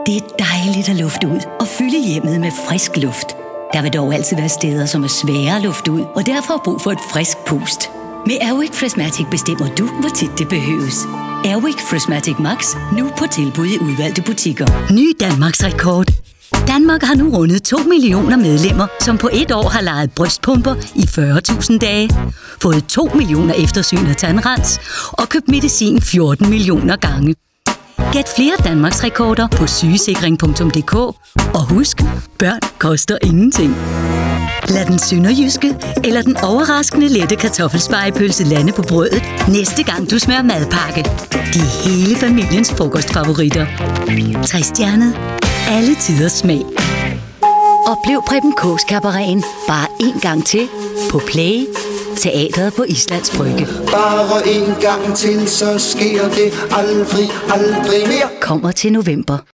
Det er dejligt at lufte ud og fylde hjemmet med frisk luft. Der vil dog altid være steder, som er svære at lufte ud, og derfor har brug for et frisk pust. Med Airwick Freshmatic bestemmer du, hvor tit det behøves. Airwick Freshmatic Max, nu på tilbud i udvalgte butikker. Ny Danmarks rekord. Danmark har nu rundet 2 millioner medlemmer, som på et år har lejet brystpumper i 40.000 dage, fået 2 millioner eftersyn af tandrens og købt medicin 14 millioner gange. Gæt flere Danmarks rekorder på sygesikring.dk, og husk, børn koster ingenting. Lad den sønderjyske eller den overraskende lette kartoffelspegepølse lande på brødet, næste gang du smører madpakke. De er hele familiens frokostfavoritter. 3-stjernet. Alle tiders smag. Oplev Preben Kaas Kabaretten bare en gang til på Play. Teatret på Islands Brygge. Bare en gang til, så sker det aldrig mere. Kommer til november.